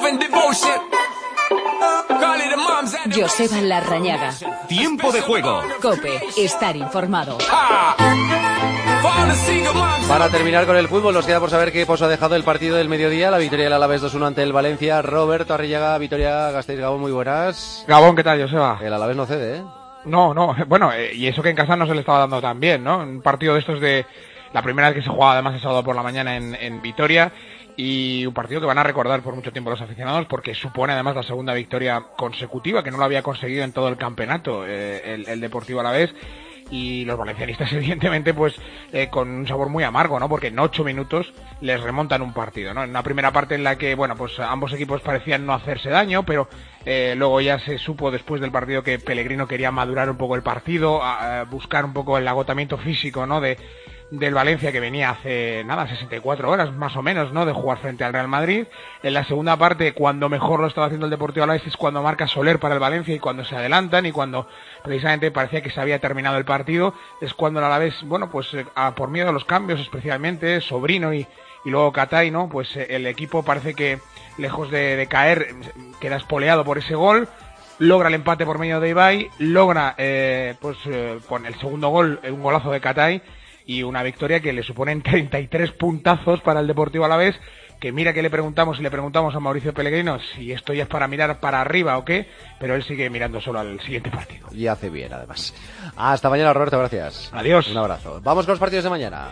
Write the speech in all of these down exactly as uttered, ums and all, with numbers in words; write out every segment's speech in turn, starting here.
Joseba Larrañaga. Tiempo de juego. COPE. Estar informado. Para terminar con el fútbol, nos queda por saber qué poso ha dejado el partido del mediodía. La victoria del Alavés dos uno ante el Valencia. Roberto Arrillaga, Vitoria Gasteiz. Gabón, muy buenas. Gabón, ¿qué tal, Joseba? El Alavés no cede, ¿eh? No, no, bueno, eh, y eso que en casa no se le estaba dando tan bien, ¿no? Un partido de estos de la primera vez que se jugaba además el sábado por la mañana en, en Vitoria, y un partido que van a recordar por mucho tiempo los aficionados porque supone además la segunda victoria consecutiva, que no lo había conseguido en todo el campeonato eh, el, el Deportivo Alavés. Y los valencianistas evidentemente pues eh, con un sabor muy amargo, ¿no? Porque en ocho minutos les remontan un partido, ¿no? En una primera parte en la que, bueno, pues ambos equipos parecían no hacerse daño, pero eh, luego ya se supo después del partido que Pellegrino quería madurar un poco el partido, a, a buscar un poco el agotamiento físico, ¿no? De del Valencia, que venía hace nada, sesenta y cuatro horas más o menos, ¿no? De jugar frente al Real Madrid. En la segunda parte, cuando mejor lo estaba haciendo el Deportivo Alavés, es cuando marca Soler para el Valencia, y cuando se adelantan y cuando precisamente parecía que se había terminado el partido, es cuando el Alavés, bueno, pues a, por miedo a los cambios, especialmente Sobrino y, y luego Catay, ¿no? Pues el equipo parece que, lejos de, de caer, queda espoleado por ese gol. Logra el empate por medio de Ibai, logra eh, pues eh, con el segundo gol, un golazo de Catay, y una victoria que le suponen treinta y tres puntazos para el Deportivo Alavés, que mira que le preguntamos y le preguntamos a Mauricio Pellegrino si esto ya es para mirar para arriba o qué, pero él sigue mirando solo al siguiente partido. Y hace bien, además. Hasta mañana, Roberto, gracias. Adiós. Un abrazo. Vamos con los partidos de mañana.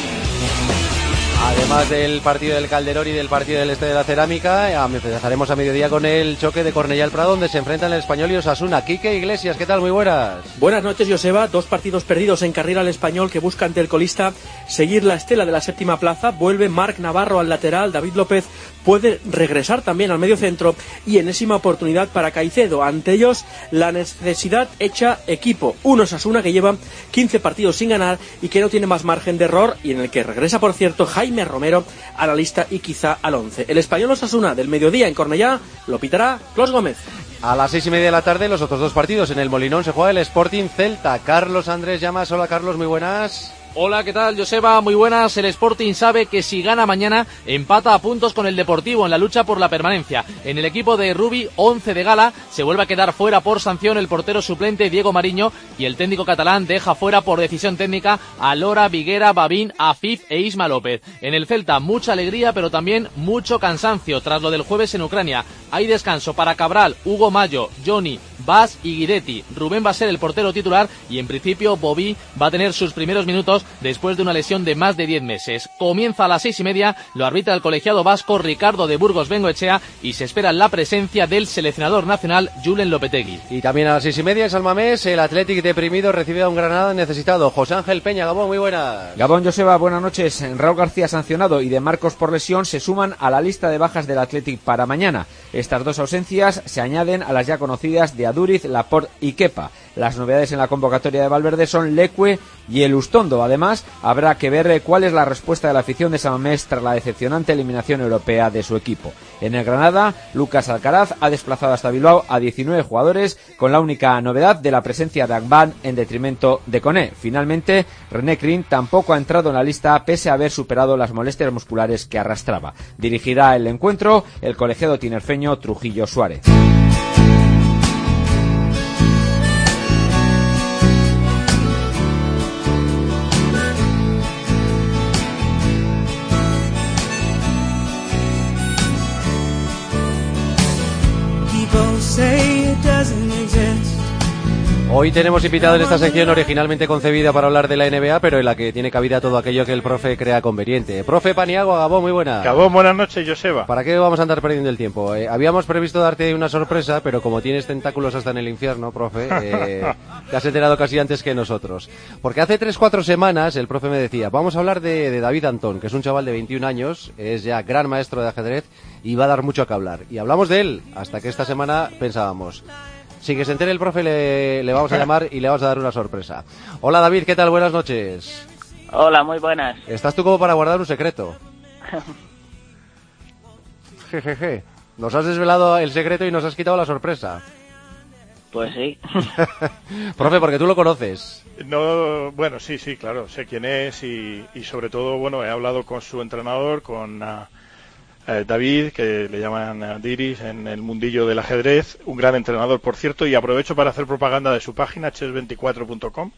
Además del partido del Calderón y del partido del Este de la Cerámica, empezaremos a mediodía con el choque de Cornellá el Prado, donde se enfrentan el Español y Osasuna. Quique Iglesias, ¿qué tal? Muy buenas. Buenas noches, Joseba. Dos partidos perdidos en carrera al Español, que busca ante el colista seguir la estela de la séptima plaza. Vuelve Marc Navarro al lateral, David López puede regresar también al medio centro, y enésima oportunidad para Caicedo. Ante ellos, la necesidad hecha equipo. Un Osasuna que lleva quince partidos sin ganar y que no tiene más margen de error, y en el que regresa, por cierto, Jaime Romero a la lista y quizá al once. El Español Osasuna del mediodía en Cornellá lo pitará Clos Gómez. A las seis y media de la tarde, los otros dos partidos. En el Molinón se juega el Sporting Celta. Carlos Andrés Llamas. Hola, Carlos, muy buenas. Hola, ¿qué tal, Joseba? Muy buenas. El Sporting sabe que si gana mañana empata a puntos con el Deportivo en la lucha por la permanencia. En el equipo de Rubi, once de gala, se vuelve a quedar fuera por sanción el portero suplente Diego Mariño, y el técnico catalán deja fuera por decisión técnica a Lora, Viguera, Babín, Afif e Isma López. En el Celta, mucha alegría pero también mucho cansancio tras lo del jueves en Ucrania. Hay descanso para Cabral, Hugo Mayo, Johnny, Bas y Guidetti. Rubén va a ser el portero titular, y en principio Bobby va a tener sus primeros minutos después de una lesión de más de diez meses. Comienza a las seis y media, lo arbitra el colegiado vasco Ricardo de Burgos Bengoechea, y se espera la presencia del seleccionador nacional Julen Lopetegui. Y también a las seis y media en San Mamés, el Athletic deprimido recibe a un Granada necesitado. José Ángel Peña. Gabón, muy buenas. Gabón, Joseba, buenas noches. Raúl García sancionado y De Marcos por lesión se suman a la lista de bajas del Athletic para mañana. Estas dos ausencias se añaden a las ya conocidas de Aduriz, Laporte y Kepa. Las novedades en la convocatoria de Valverde son Leque y el Ustondo. Además, habrá que ver cuál es la respuesta de la afición de San Mamés tras la decepcionante eliminación europea de su equipo. En el Granada, Lucas Alcaraz ha desplazado hasta Bilbao a diecinueve jugadores, con la única novedad de la presencia de Agban en detrimento de Koné. Finalmente, René Crin tampoco ha entrado en la lista pese a haber superado las molestias musculares que arrastraba. Dirigirá el encuentro el colegiado tinerfeño Trujillo Suárez. Hoy tenemos invitado en esta sección originalmente concebida para hablar de la N B A, pero en la que tiene cabida todo aquello que el profe crea conveniente. Profe Paniagua, Gabón, muy buena. Gabón, buenas noches, Joseba. ¿Para qué vamos a andar perdiendo el tiempo? Eh, habíamos previsto darte una sorpresa, pero como tienes tentáculos hasta en el infierno, profe, eh, te has enterado casi antes que nosotros. Porque hace tres, cuatro semanas el profe me decía, vamos a hablar de, de David Antón, que es un chaval de veintiún años, es ya gran maestro de ajedrez y va a dar mucho que hablar. Y hablamos de él, hasta que esta semana pensábamos, sin que se entere el profe, le, le vamos a llamar y le vamos a dar una sorpresa. Hola David, ¿qué tal? Buenas noches. Hola, muy buenas. ¿Estás tú como para guardar un secreto? Jejeje. Nos has desvelado el secreto y nos has quitado la sorpresa. Pues sí. Profe, porque tú lo conoces. No, bueno, sí, sí, claro, sé quién es y, y sobre todo, bueno, he hablado con su entrenador, con uh, Eh, David, que le llaman eh, Diris en el mundillo del ajedrez, un gran entrenador, por cierto, y aprovecho para hacer propaganda de su página, chess veinticuatro punto com.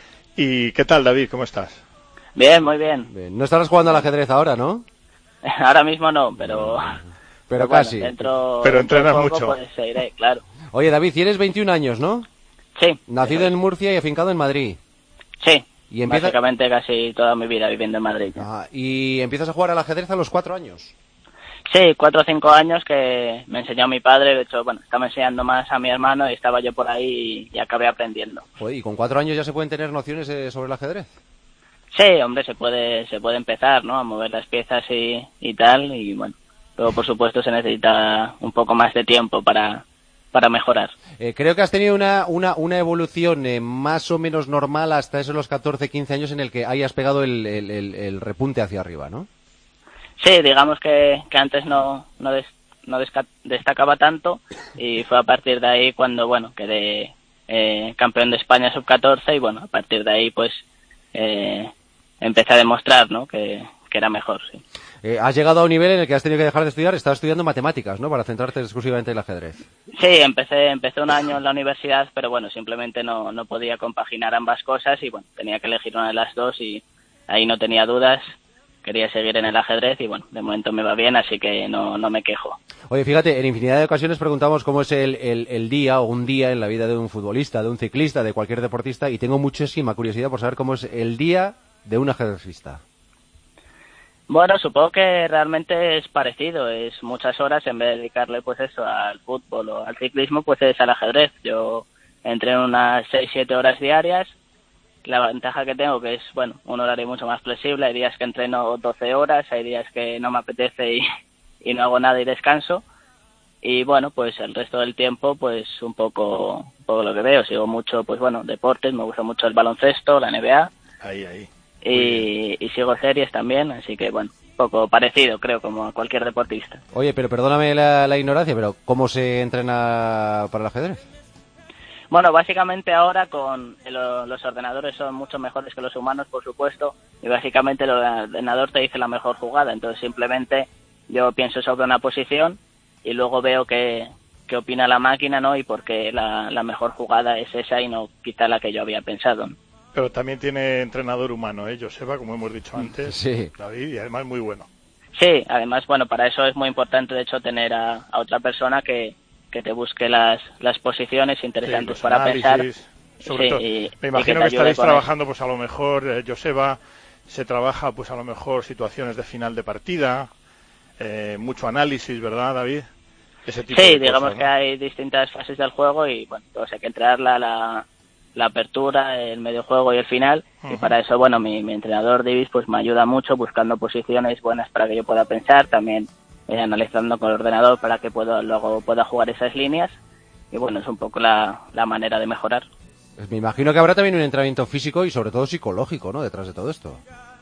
¿Y qué tal, David? ¿Cómo estás? Bien, muy bien. Bien. No estarás jugando al ajedrez ahora, ¿no? Ahora mismo no, pero... Pero, pero casi. Bueno, dentro, pero dentro entrenas de poco, mucho. Pues seguiré, claro. Oye, David, tienes veintiún años, ¿no? Sí. Nacido en Murcia y afincado en Madrid. Sí. Y empieza... Básicamente casi toda mi vida viviendo en Madrid. Ah, y empiezas a jugar al ajedrez a los cuatro años. Sí, cuatro o cinco años que me enseñó mi padre. De hecho, bueno, estaba enseñando más a mi hermano y estaba yo por ahí y, y acabé aprendiendo. Joder, ¿y con cuatro años ya se pueden tener nociones eh, sobre el ajedrez? Sí, hombre, se puede se puede empezar, ¿no? A mover las piezas y, y tal. Y bueno, pero por supuesto se necesita un poco más de tiempo para, para mejorar. Eh, creo que has tenido una, una, una evolución eh, más o menos normal hasta esos los catorce, quince años en el que hayas pegado el, el, el, el repunte hacia arriba, ¿no? Sí, digamos que, que antes no no, des, no desca, destacaba tanto y fue a partir de ahí cuando, bueno, quedé eh, campeón de España sub catorce y bueno, a partir de ahí pues eh, empecé a demostrar, ¿no? que, que era mejor, sí. Eh, has llegado a un nivel en el que has tenido que dejar de estudiar, estabas estudiando matemáticas, ¿no? Para centrarte exclusivamente en el ajedrez. Sí, empecé empecé un año en la universidad, pero bueno, simplemente no, no podía compaginar ambas cosas y bueno, tenía que elegir una de las dos y ahí no tenía dudas. Quería seguir en el ajedrez y bueno, de momento me va bien, así que no, no me quejo. Oye, fíjate, en infinidad de ocasiones preguntamos cómo es el, el, el día o un día en la vida de un futbolista, de un ciclista, de cualquier deportista, y tengo muchísima curiosidad por saber cómo es el día de un ajedrecista. Bueno, supongo que realmente es parecido, es muchas horas, en vez de dedicarle pues eso al fútbol o al ciclismo, pues es al ajedrez. Yo entreno unas seis siete horas diarias. La ventaja que tengo que es, bueno, un horario mucho más flexible. Hay días que entreno doce horas, hay días que no me apetece y, y no hago nada y descanso. Y bueno, pues el resto del tiempo, pues un poco, un poco lo que veo. Sigo mucho, pues bueno, deportes, me gusta mucho el baloncesto, la N B A. Ahí, ahí. Y, y sigo series también, así que bueno, un poco parecido, creo, como a cualquier deportista. Oye, pero perdóname la, la ignorancia, pero ¿cómo se entrena para el ajedrez? Bueno, básicamente ahora con lo, los ordenadores son mucho mejores que los humanos, por supuesto, y básicamente el ordenador te dice la mejor jugada, entonces simplemente yo pienso sobre una posición y luego veo qué, qué opina la máquina, ¿no? Y por qué la, la mejor jugada es esa y no quizá la que yo había pensado. Pero también tiene entrenador humano, ¿eh? Joseba, como hemos dicho antes, sí. David, y además muy bueno. Sí, además, bueno, para eso es muy importante, de hecho, tener a, a otra persona que que te busque las, las posiciones interesantes sí, para análisis, pensar. Sobre sí, todo. Y, Me imagino y que, que estaréis trabajando, pues a lo mejor, eh, Joseba, se trabaja, pues a lo mejor, situaciones de final de partida, eh, mucho análisis, ¿verdad, David? Ese tipo sí, de digamos cosas, ¿no? que hay distintas fases del juego y, bueno, pues hay que entrenarla la, la apertura, el medio juego y el final. Uh-huh. Y para eso, bueno, mi, mi entrenador, Divis, pues me ayuda mucho buscando posiciones buenas para que yo pueda pensar, también Eh, analizando con el ordenador para que pueda, luego pueda jugar esas líneas y bueno, es un poco la, la manera de mejorar. Pues me imagino que habrá también un entrenamiento físico y sobre todo psicológico, ¿no? Detrás de todo esto.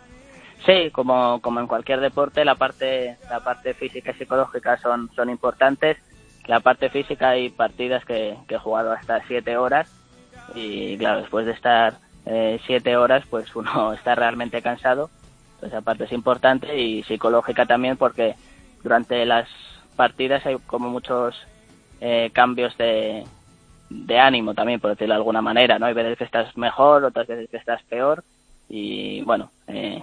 Sí, como, como en cualquier deporte, la parte la parte física y psicológica son, son importantes. La parte física hay partidas que, que he jugado hasta siete horas y claro, después de estar eh, siete horas pues uno está realmente cansado, pues esa parte es importante y psicológica también porque durante las partidas hay como muchos eh, cambios de, de ánimo también, por decirlo de alguna manera, ¿no? Hay veces que estás mejor, otras veces que estás peor y bueno, eh,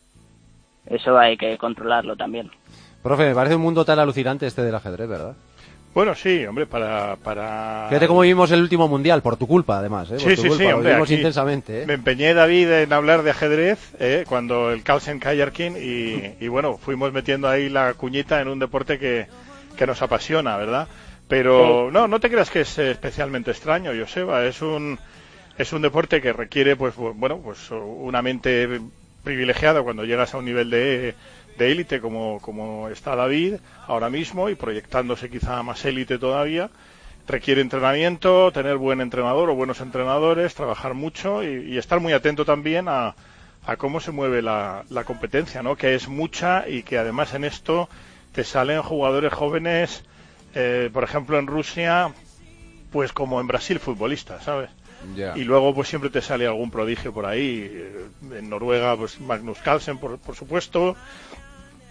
eso hay que controlarlo también. Profe, me parece un mundo tan alucinante este del ajedrez, ¿verdad? Bueno, sí, hombre, para... para... Fíjate cómo vivimos el último mundial, por tu culpa, además, ¿eh? Por sí, tu sí, culpa. sí, Lo hombre, vivimos aquí intensamente, ¿eh? Me empeñé, David, en hablar de ajedrez, ¿eh? Cuando el Carlsen Kayarkin y, y bueno, fuimos metiendo ahí la cuñita en un deporte que, que nos apasiona, ¿verdad? Pero sí. no, no te creas que es especialmente extraño, Joseba, es un es un deporte que requiere, pues, bueno, pues una mente privilegiada cuando llegas a un nivel de de élite como, como está David ahora mismo y proyectándose quizá más élite todavía, requiere entrenamiento, tener buen entrenador o buenos entrenadores, trabajar mucho y, y estar muy atento también a, a cómo se mueve la, la competencia, ¿no? Que es mucha y que además en esto te salen jugadores jóvenes, eh, por ejemplo en Rusia, pues como en Brasil futbolistas, ¿sabes? Yeah. Y luego pues siempre te sale algún prodigio por ahí, en Noruega pues Magnus Carlsen por, por supuesto.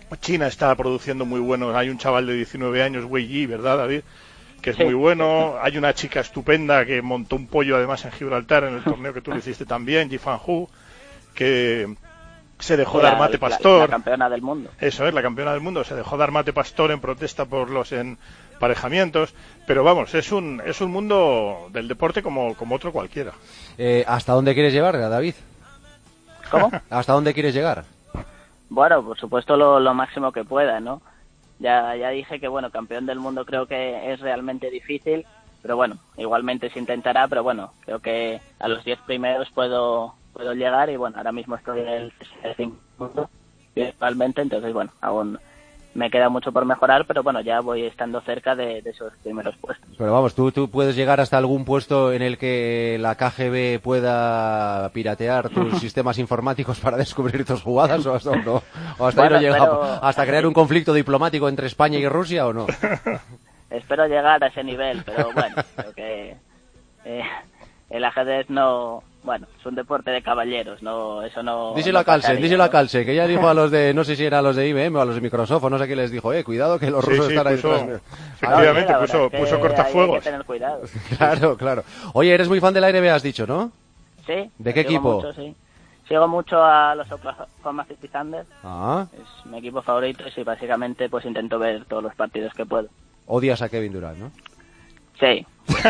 China está produciendo muy buenos. Hay un chaval de diecinueve años, Wei Yi, ¿verdad, David? Que es Sí. muy bueno. Hay una chica estupenda que montó un pollo además en Gibraltar en el torneo que tú lo hiciste también, Ji Fan Hu, que se dejó la, dar mate la- pastor. la campeona del mundo. Eso es, la campeona del mundo. Se dejó dar mate pastor en protesta por los emparejamientos. Pero vamos, es un es un mundo del deporte como, como otro cualquiera. Eh, ¿Hasta dónde quieres llegar, David? ¿Cómo? ¿Hasta dónde quieres llegar? Bueno, por supuesto lo, lo máximo que pueda, ¿no? Ya, ya dije que, bueno, campeón del mundo creo que es realmente difícil, pero bueno, igualmente se intentará, pero bueno, creo que a los diez primeros puedo puedo llegar y bueno, ahora mismo estoy en el cinco principalmente, entonces bueno, aún me queda mucho por mejorar, pero bueno, ya voy estando cerca de, de esos primeros puestos. Pero vamos, ¿tú, tú puedes llegar hasta algún puesto en el que la K G B pueda piratear tus sistemas informáticos para descubrir tus jugadas o hasta, no? ¿O hasta ahí Bueno, no llega? pero- ¿Hasta crear un conflicto diplomático entre España y Rusia o no? Espero llegar a ese nivel, pero bueno, creo que eh, el ajedrez no, bueno, es un deporte de caballeros, no, eso no. Díselo no a Carlsen, pasaría, díselo a ¿no? Carlsen, que ya dijo a los de, no sé si eran los de I B M o a los de Microsoft, o no sé qué les dijo, eh, cuidado que los Sí, rusos sí, están ahí puso- detrás. efectivamente, Sí, la puso, verdad es que puso ahí cortafuegos. Hay que tener cuidado. Claro, claro. Oye, eres muy fan de la N B A, has dicho, ¿no? Sí. ¿De qué sigo equipo? Mucho, sí. Sigo mucho a los Oklahoma City Thunder, Ah, es mi equipo favorito y básicamente pues intento ver todos los partidos que puedo. odias a Kevin Durant, ¿no? Sí.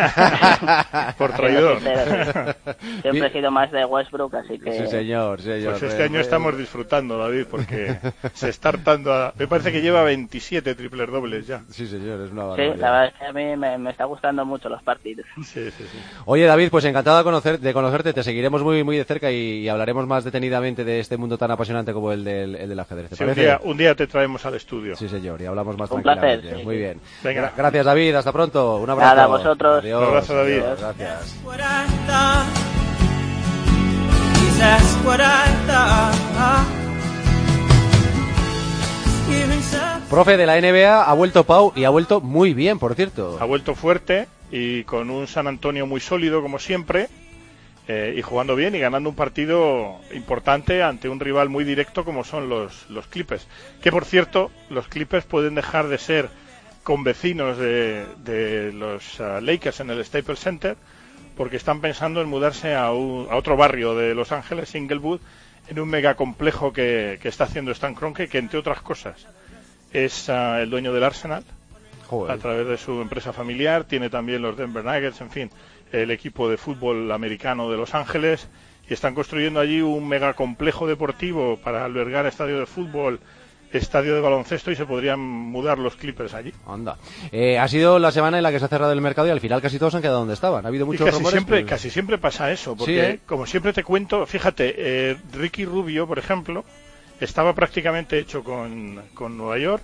Por traidor. Siendo sincero, sí. Siempre he sido más de Westbrook, así que... Sí, señor, señor. Pues este Eh, año eh, estamos disfrutando, David, porque se está hartando a... Me parece que lleva veintisiete triples dobles ya. Sí, señor, es una Sí, barbaridad. la verdad es que a mí me, me está gustando mucho los partidos. Sí, sí, sí. Oye, David, pues encantado de, conocer, de conocerte, te seguiremos muy muy de cerca y, y hablaremos más detenidamente de este mundo tan apasionante como el del, el del ajedrez. ¿Te Sí, un, parece? día, un día te traemos al estudio. Sí, señor, y hablamos más Un tranquilamente. placer, sí, muy sí. bien. Venga. Gra- gracias, David, hasta pronto. Un abrazo. Nada, a vosotros. Adiós, Un abrazo, David. adiós, gracias. What I thought. Yes, that's what I thought. Even so. Profe de la N B A, ha vuelto Pau y ha vuelto muy bien, por cierto. Ha vuelto fuerte y con un San Antonio muy sólido, como siempre, eh, y jugando bien y ganando un partido importante ante un rival muy directo como son los, los Clippers. Que, por cierto, los Clippers pueden dejar de ser convecinos de, de los uh, Lakers en el Staples Center porque están pensando en mudarse a, un, a otro barrio de Los Ángeles, Inglewood, en un megacomplejo que, que está haciendo Stan Kroenke, que entre otras cosas es uh, el dueño del Arsenal. Joder. A través de su empresa familiar, tiene también los Denver Nuggets, en fin, el equipo de fútbol americano de Los Ángeles, y están construyendo allí un megacomplejo deportivo para albergar estadio de fútbol, estadio de baloncesto, y se podrían mudar los Clippers allí. Anda. Eh, ha sido la semana en la que se ha cerrado el mercado y al final casi todos han quedado donde estaban. Ha habido Y muchos casi rumores. siempre, pero- casi siempre pasa eso, porque Sí, ¿eh? como siempre te cuento, fíjate, eh, Ricky Rubio, por ejemplo, estaba prácticamente hecho con, con Nueva York.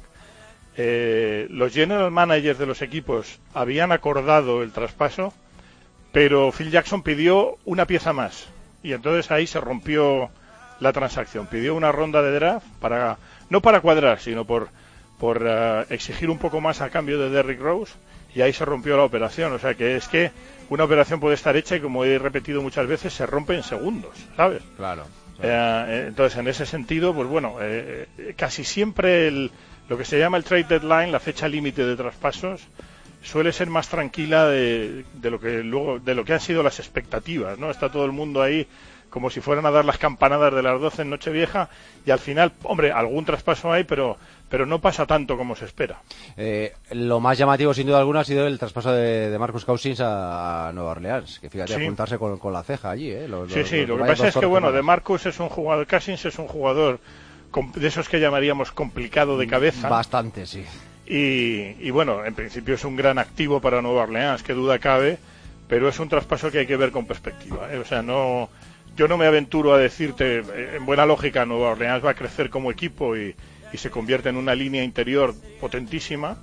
Eh, los general managers de los equipos habían acordado el traspaso, pero Phil Jackson pidió una pieza más y entonces ahí se rompió la transacción. Pidió una ronda de draft para no para cuadrar, sino por por uh, exigir un poco más a cambio de Derrick Rose, y ahí se rompió la operación. O sea que es que una operación puede estar hecha y, como he repetido muchas veces, se rompe en segundos, ¿sabes? Claro. Eh, entonces, en ese sentido, pues bueno, eh, casi siempre el, lo que se llama el trade deadline, la fecha límite de traspasos, suele ser más tranquila de, de lo que luego de lo que han sido las expectativas, ¿no? Está todo el mundo ahí como si fueran a dar las campanadas de las doce en Nochevieja, y al final, hombre, algún traspaso hay, pero pero no pasa tanto como se espera. Eh, lo más llamativo, sin duda alguna, ha sido el traspaso de, de Marcus Cousins a, a Nueva Orleans, que fíjate, Sí. apuntarse con, con la ceja allí, ¿eh? Los- Sí, los- sí, los lo que vaya pasa es dos que, bueno, semanas. de Marcus es un jugador, Cousins es un jugador com- de esos que llamaríamos complicado de cabeza. Bastante, sí. Y, y bueno, en principio es un gran activo para Nueva Orleans, que duda cabe, pero es un traspaso que hay que ver con perspectiva, ¿eh? O sea, no, yo no me aventuro a decirte, eh, en buena lógica, Nueva Orleans va a crecer como equipo y, y se convierte en una línea interior potentísima,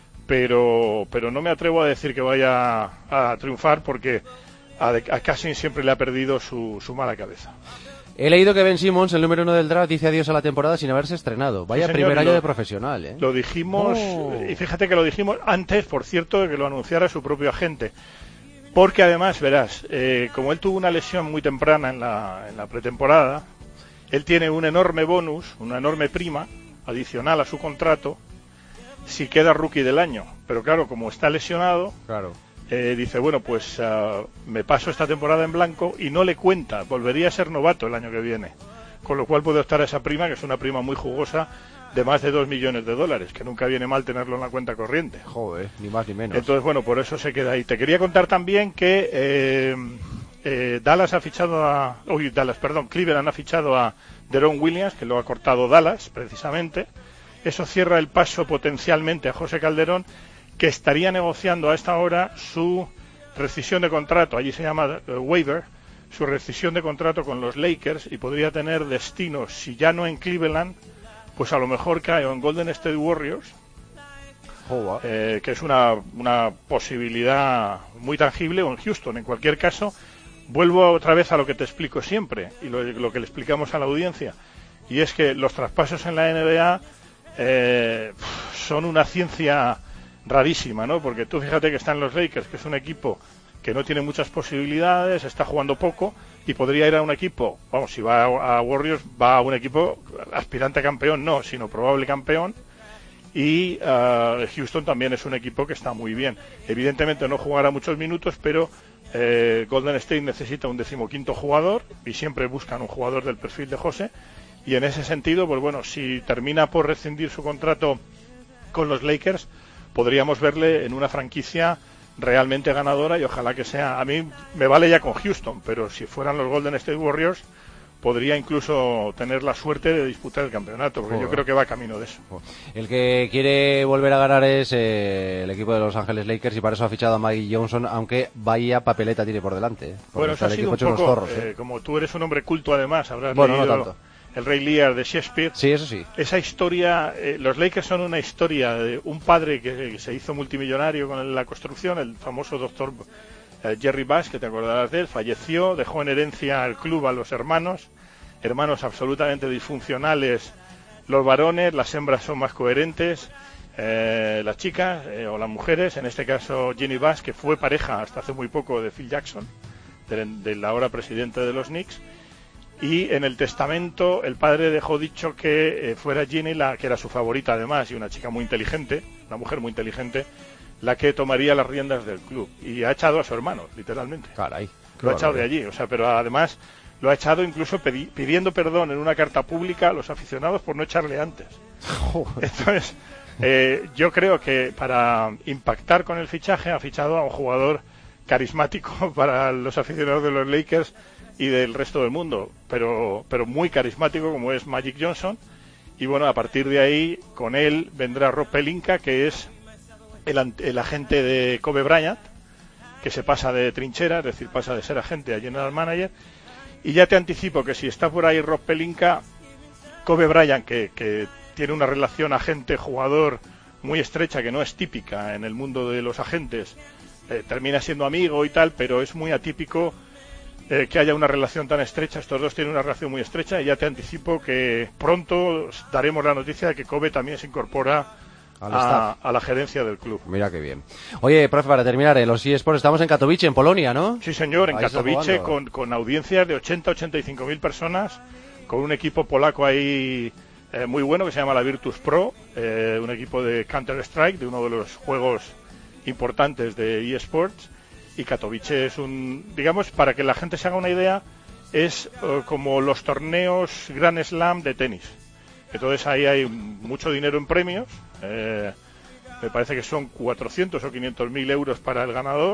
pero, pero no me atrevo a decir que vaya a, a triunfar, porque a, a Cousins siempre le ha perdido su, su mala cabeza. He leído que Ben Simmons, el número uno del draft, dice adiós a la temporada sin haberse estrenado. Vaya Sí, señor, primer año lo- de profesional, ¿eh? Lo dijimos, Oh. y fíjate que lo dijimos antes, por cierto, de que lo anunciara su propio agente. Porque además, verás, eh, como él tuvo una lesión muy temprana en la, en la pretemporada, él tiene un enorme bonus, una enorme prima, adicional a su contrato si queda rookie del año. Pero claro, como está lesionado, claro. eh, dice, bueno, pues uh, me paso esta temporada en blanco y no le cuenta, volvería a ser novato el año que viene. Con lo cual puede optar a esa prima, que es una prima muy jugosa, de más de dos millones de dólares, que nunca viene mal tenerlo en la cuenta corriente. Joder, ni más ni menos. Entonces, bueno, por eso se queda ahí. Te quería contar también que eh, eh, Dallas ha fichado a... Uy, Dallas, perdón, Cleveland ha fichado a Deron Williams, que lo ha cortado Dallas, precisamente. Eso cierra el paso potencialmente a José Calderón, que estaría negociando a esta hora su rescisión de contrato, allí se llama uh, waiver, su rescisión de contrato con los Lakers, y podría tener destino, si ya no en Cleveland, pues a lo mejor cae en Golden State Warriors, eh, que es una, una posibilidad muy tangible, o en Houston. En cualquier caso, vuelvo otra vez a lo que te explico siempre, y lo, lo que le explicamos a la audiencia, y es que los traspasos en la N B A eh, son una ciencia rarísima, ¿no? Porque tú fíjate que están los Lakers, que es un equipo que no tiene muchas posibilidades, está jugando poco, y podría ir a un equipo, vamos, si va a, a Warriors, va a un equipo aspirante a campeón, no, sino probable campeón, y uh, Houston también es un equipo que está muy bien. Evidentemente no jugará muchos minutos, pero eh, Golden State necesita un decimoquinto jugador, y siempre buscan un jugador del perfil de José, y en ese sentido, pues bueno, si termina por rescindir su contrato con los Lakers, podríamos verle en una franquicia realmente ganadora, y ojalá que sea. A mí me vale ya con Houston, pero si fueran los Golden State Warriors podría incluso tener la suerte de disputar el campeonato, porque Joder. yo creo que va camino de eso. El que quiere volver a ganar es eh, el equipo de Los Ángeles Lakers, y para eso ha fichado a Magic Johnson, aunque vaya papeleta tiene por delante. Bueno, eso ha sido un poco, zorros, eh, ¿eh? Como tú eres un hombre culto además, habrás bueno, leído no tanto. El Rey Lear de Shakespeare. Sí, eso sí. Esa historia, eh, los Lakers son una historia de un padre que, que se hizo multimillonario con la construcción, el famoso doctor eh, Jerry Buss, que te acordarás de él, falleció, dejó en herencia al club a los hermanos, hermanos absolutamente disfuncionales, los varones, las hembras son más coherentes, eh, las chicas eh, o las mujeres, en este caso Ginny Buss, que fue pareja hasta hace muy poco de Phil Jackson, del, del ahora presidente de los Knicks. Y en el testamento el padre dejó dicho que eh, fuera Ginny, la que era su favorita además, y una chica muy inteligente, una mujer muy inteligente, la que tomaría las riendas del club. Y ha echado a su hermano, literalmente. Caray. Lo ha echado de allí, o sea, pero además lo ha echado incluso pedi- pidiendo perdón en una carta pública a los aficionados por no echarle antes. Entonces, eh, yo creo que para impactar con el fichaje ha fichado a un jugador carismático para los aficionados de los Lakers y del resto del mundo, pero pero muy carismático como es Magic Johnson. Y bueno, a partir de ahí con él vendrá Rob Pelinka, que es el, el agente de Kobe Bryant, que se pasa de trinchera, es decir, pasa de ser agente a general manager. Y ya te anticipo que si está por ahí Rob Pelinka, Kobe Bryant, que, que tiene una relación agente-jugador muy estrecha, que no es típica en el mundo de los agentes, eh, termina siendo amigo y tal, pero es muy atípico Eh, que haya una relación tan estrecha. Estos dos tienen una relación muy estrecha, y ya te anticipo que pronto daremos la noticia de que Kobe también se incorpora a, a la gerencia del club. Mira qué bien. Oye, profe, para terminar, en los eSports estamos en Katowice, en Polonia, ¿no? Sí, señor, en Ahí Katowice, con, con audiencias de ochenta a ochenta y cinco mil personas, con un equipo polaco ahí eh, muy bueno que se llama la Virtus Pro, eh, un equipo de Counter-Strike, de uno de los juegos importantes de eSports. Y Katowice es un, digamos, para que la gente se haga una idea, es uh, como los torneos Grand Slam de tenis. Entonces ahí hay mucho dinero en premios, eh, me parece que son cuatrocientos o quinientos mil euros para el ganador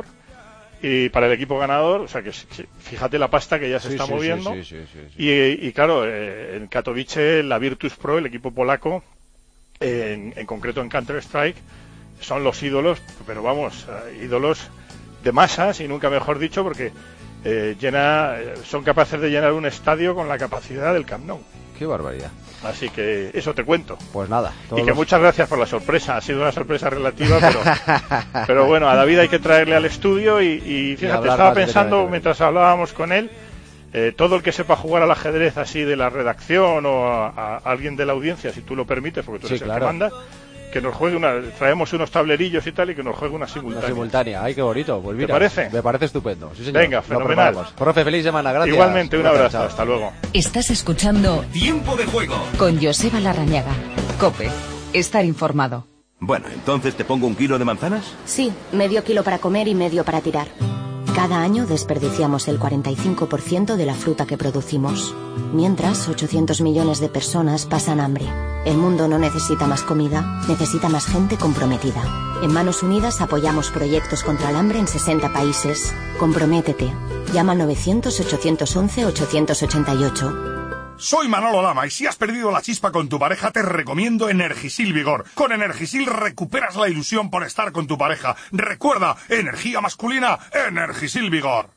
y para el equipo ganador, o sea que fíjate la pasta que ya se sí, está sí, moviendo. Sí, sí, sí, sí, sí. Y, y claro, eh, en Katowice la Virtus Pro, el equipo polaco, eh, en, en concreto en Counter-Strike, son los ídolos, pero vamos, eh, ídolos de masas, y nunca mejor dicho, porque eh, llena, son capaces de llenar un estadio con la capacidad del Camp Nou. Qué barbaridad. Así que eso te cuento. Pues nada. Y que los... muchas gracias por la sorpresa. Ha sido una sorpresa relativa, pero, pero bueno, a David hay que traerle al estudio y, y fíjate, y estaba pensando mientras hablábamos con él, eh, todo el que sepa jugar al ajedrez así de la redacción o a, a alguien de la audiencia, si tú lo permites, porque tú eres sí, el claro. que manda, que nos juegue una, traemos unos tablerillos y tal, y que nos juegue una simultánea. Una simultánea, ay, qué bonito. Pues mira, ¿te parece? Me parece estupendo. Sí, señor. Venga, fenomenal. Profe, feliz semana, gracias. Igualmente, un gracias, abrazo, chao. hasta luego. Estás escuchando Tiempo de Juego con Joseba Larrañaga. COPE. Estar informado. Bueno, entonces te pongo un kilo de manzanas. Sí, medio kilo para comer y medio para tirar. Cada año desperdiciamos el cuarenta y cinco por ciento de la fruta que producimos. Mientras, ochocientos millones de personas pasan hambre. El mundo no necesita más comida, necesita más gente comprometida. En Manos Unidas apoyamos proyectos contra el hambre en sesenta países. Comprométete. Llama al novecientos, ochocientos once, ochocientos ochenta y ocho. Soy Manolo Lama y si has perdido la chispa con tu pareja te recomiendo Energisil Vigor. Con Energisil recuperas la ilusión por estar con tu pareja. Recuerda, energía masculina, Energisil Vigor.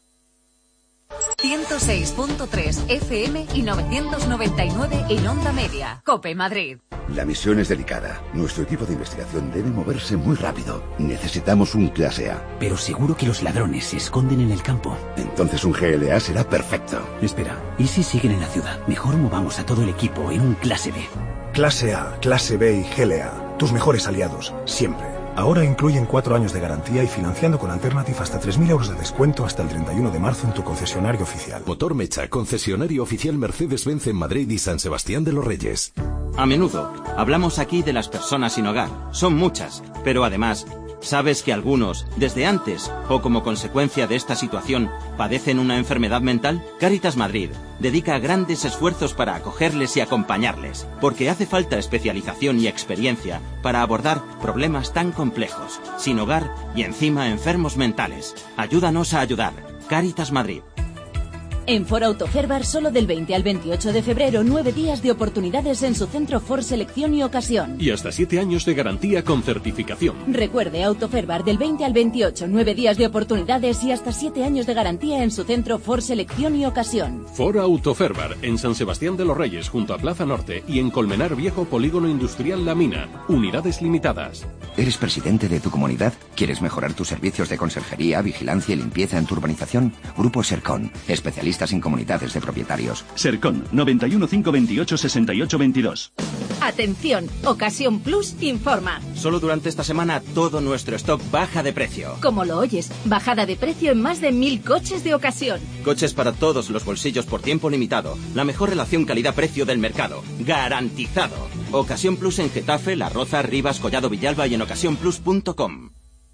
ciento seis punto tres F M y novecientos noventa y nueve en Onda Media. COPE Madrid. La misión es delicada. Nuestro equipo de investigación debe moverse muy rápido. Necesitamos un clase A. Pero seguro que los ladrones se esconden en el campo. Entonces un G L A será perfecto. Espera, ¿y si siguen en la ciudad? Mejor movamos a todo el equipo en un clase B. Clase A, clase B y G L A. Tus mejores aliados, siempre. Ahora incluyen cuatro años de garantía y financiando con Alternative hasta tres mil euros de descuento hasta el treinta y uno de marzo en tu concesionario oficial. Motor Mecha, concesionario oficial Mercedes-Benz en Madrid y San Sebastián de los Reyes. A menudo hablamos aquí de las personas sin hogar. Son muchas, pero además, ¿sabes que algunos, desde antes o como consecuencia de esta situación, padecen una enfermedad mental? Cáritas Madrid dedica grandes esfuerzos para acogerles y acompañarles, porque hace falta especialización y experiencia para abordar problemas tan complejos, sin hogar y encima enfermos mentales. Ayúdanos a ayudar. Cáritas Madrid. En Ford Autoferbar, solo del veinte al veintiocho de febrero, nueve días de oportunidades en su centro Ford Selección y Ocasión. Y hasta siete años de garantía con certificación. Recuerde, Autoferbar del veinte al veintiocho, nueve días de oportunidades y hasta siete años de garantía en su centro Ford Selección y Ocasión. Ford Autoferbar, en San Sebastián de los Reyes, junto a Plaza Norte, y en Colmenar Viejo, Polígono Industrial La Mina. Unidades limitadas. ¿Eres presidente de tu comunidad? ¿Quieres mejorar tus servicios de conserjería, vigilancia y limpieza en tu urbanización? Grupo Sercon, especialista en comunidades de propietarios. Sercon, noventa y uno, cinco veintiocho, sesenta y ocho veintidós. Atención, Ocasión Plus informa. Solo durante esta semana todo nuestro stock baja de precio. Como lo oyes, bajada de precio en más de mil coches de ocasión. Coches para todos los bolsillos por tiempo limitado. La mejor relación calidad-precio del mercado. Garantizado. Ocasión Plus en Getafe, La Roza, Rivas, Collado Villalba y en ocasión plus punto com.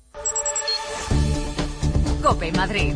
COPE Madrid.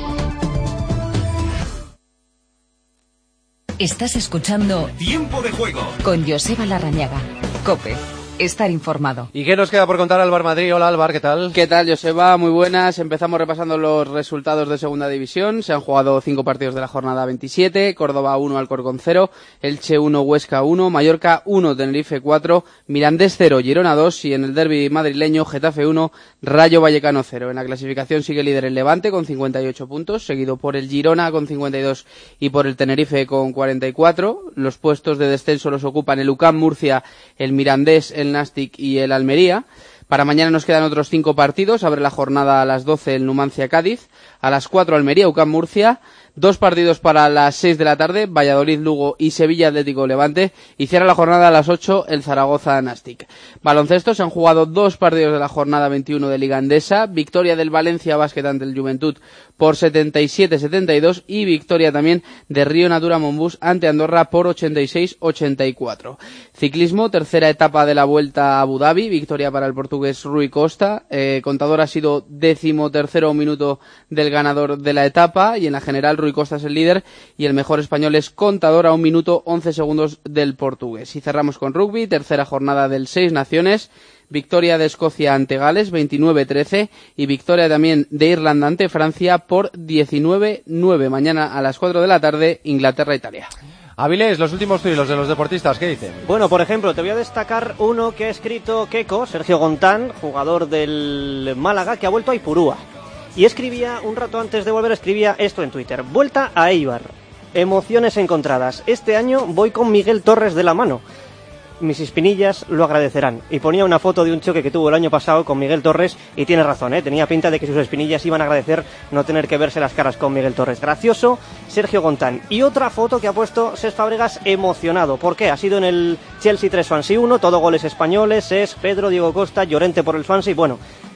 Estás escuchando Tiempo de Juego con Joseba Larrañaga. COPE. Estar informado. ¿Y qué nos queda por contar, Álvar Madrid? Hola, Álvar, ¿qué tal? ¿Qué tal, Joseba? Muy buenas. Empezamos repasando los resultados de Segunda División. Se han jugado cinco partidos de la jornada veintisiete. Córdoba uno, Alcorcón cero. Elche uno, Huesca uno. Mallorca uno, Tenerife cuatro. Mirandés cero, Girona dos. Y en el derbi madrileño, Getafe uno, Rayo Vallecano cero. En la clasificación sigue líder el Levante con cincuenta y ocho puntos, seguido por el Girona con cincuenta y dos y por el Tenerife con cuarenta y cuatro. Los puestos de descenso los ocupan el U C A M Murcia, el Mirandés, el Nastic y el Almería. Para mañana nos quedan otros cinco partidos. Abre la jornada a las doce el Numancia Cádiz, a las cuatro Almería, U C A M Murcia, dos partidos para las seis de la tarde, Valladolid Lugo y Sevilla Atlético Levante, y cierra la jornada a las ocho el Zaragoza Nastic. Baloncesto, se han jugado dos partidos de la jornada veintiuno de Liga Endesa, victoria del Valencia Basket ante el Juventud por setenta y siete a setenta y dos y victoria también de Río Natura Monbus ante Andorra por ochenta y seis a ochenta y cuatro. Ciclismo, tercera etapa de la Vuelta a Abu Dhabi, victoria para el portugués Rui Costa, eh, contador ha sido décimo tercero minuto del ganador de la etapa, y en la general Rui Costa es el líder y el mejor español es Contador a un minuto once segundos del portugués. Y cerramos con rugby, tercera jornada del Seis Naciones, victoria de Escocia ante Gales veintinueve a trece y victoria también de Irlanda ante Francia por diecinueve a nueve. Mañana a las cuatro de la tarde, Inglaterra-Italia. Avilés, los últimos tuyos de los deportistas, ¿qué dicen? Bueno, por ejemplo, te voy a destacar uno que ha escrito Keco, Sergio Gontán, jugador del Málaga, que ha vuelto a Ipurúa. Y escribía, un rato antes de volver, escribía esto en Twitter: vuelta a Eibar, emociones encontradas, este año voy con Miguel Torres de la mano, mis espinillas lo agradecerán. Y ponía una foto de un choque que tuvo el año pasado con Miguel Torres, y tiene razón, ¿eh? Tenía pinta de que sus espinillas iban a agradecer no tener que verse las caras con Miguel Torres. Gracioso, Sergio Gontán. Y otra foto que ha puesto Cés Fábregas emocionado. ¿Por qué? Ha sido en el Chelsea tres Swansea uno, todo goles españoles, Cés, Pedro, Diego Costa, Llorente por el Swansea. Bueno,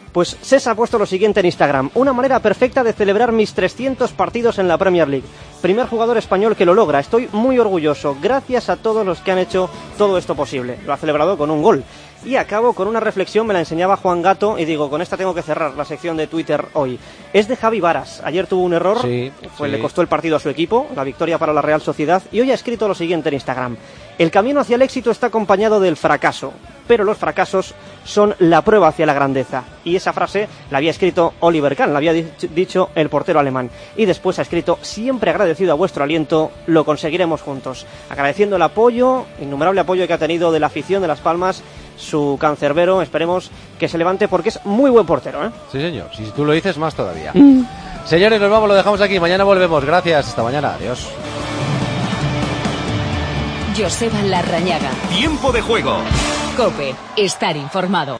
Pues Sesa ha puesto lo siguiente en Instagram: una manera perfecta de celebrar mis trescientos partidos en la Premier League. Primer jugador español que lo logra. Estoy muy orgulloso. Gracias a todos los que han hecho todo esto posible. Lo ha celebrado con un gol. Y acabo con una reflexión, me la enseñaba Juan Gato, y digo, con esta tengo que cerrar la sección de Twitter hoy. Es de Javi Varas. Ayer tuvo un error, sí, pues sí. le costó el partido a su equipo, la victoria para la Real Sociedad, y hoy ha escrito lo siguiente en Instagram: el camino hacia el éxito está acompañado del fracaso, pero los fracasos son la prueba hacia la grandeza. Y esa frase la había escrito Oliver Kahn, la había dicho el portero alemán. Y después ha escrito: siempre agradecido a vuestro aliento, lo conseguiremos juntos. Agradeciendo el apoyo, innumerable apoyo que ha tenido de la afición de Las Palmas, su cancerbero, esperemos que se levante porque es muy buen portero, ¿eh? Sí, señor, si tú lo dices, más todavía. Mm. Señores, nos vamos, lo dejamos aquí, mañana volvemos. Gracias, hasta mañana, adiós. Joseba Larrañaga. Tiempo de juego. COPE, estar informado.